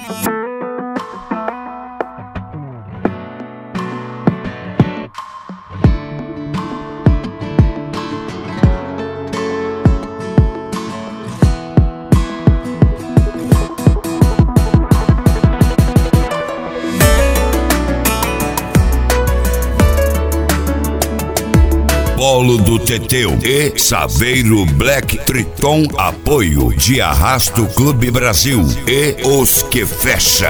Polo do Teteu e Saveiro Black Triton, apoio de Arrasto Clube Brasil e Os Que Fecha.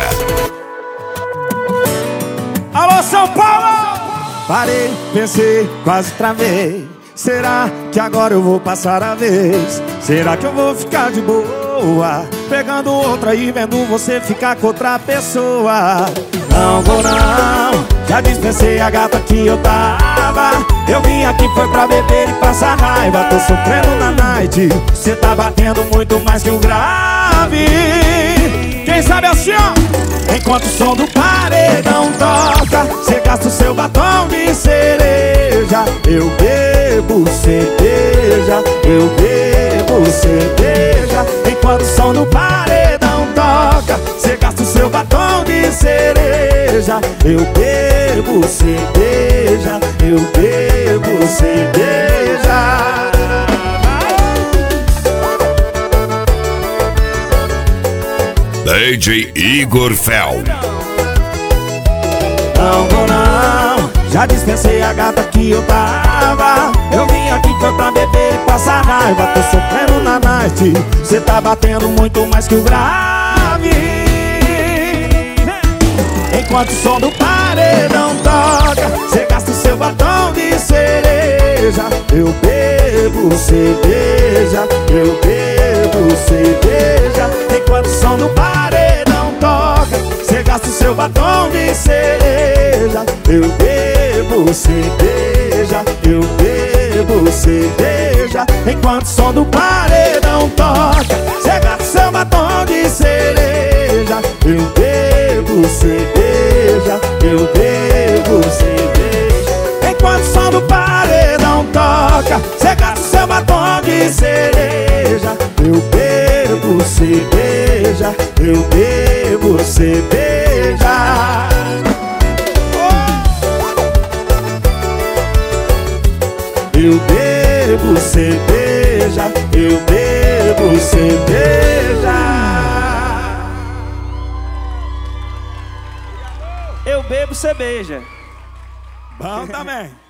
Alô, São Paulo! Parei, pensei, quase travei. Será que agora eu vou passar a vez? Será que eu vou ficar de boa, pegando outra e vendo você ficar com outra pessoa? Não vou não, já dispensei a gata que eu tava. Eu vim aqui foi pra beber e passar raiva. Tô sofrendo na night, cê tá batendo muito mais que o grave. Quem sabe assim, ó? Enquanto o som do paredão toca, cê gasta o seu batom de cereja. Eu bebo cerveja, eu bebo cerveja. Enquanto o som do paredão toca, cê gasta o seu batom de cereja. Eu bebo cerveja, eu bebo cerveja. DJ Igor Fel. Não vou não, já dispensei a gata que eu tava. Eu vim aqui foi pra beber e passar raiva. Tô sofrendo na night, cê tá batendo muito mais que o grave. Enquanto o som do paredão toca, cê gasta o seu batom de cereja. Eu bebo cerveja, eu bebo cerveja. Enquanto o som do paredão toca, cê gasta o seu batom de cereja. Eu bebo cerveja, eu bebo cerveja. Enquanto o som do paredão toca, cê gasta o seu batom de cereja. Eu bebo cerveja, eu bebo cerveja. Enquanto o som do paredão toca, cê gasta o seu batom de cereja. Eu bebo cerveja, eu bebo cerveja. Eu bebo cerveja, eu bebo cerveja. Eu bebo cerveja. Bom também.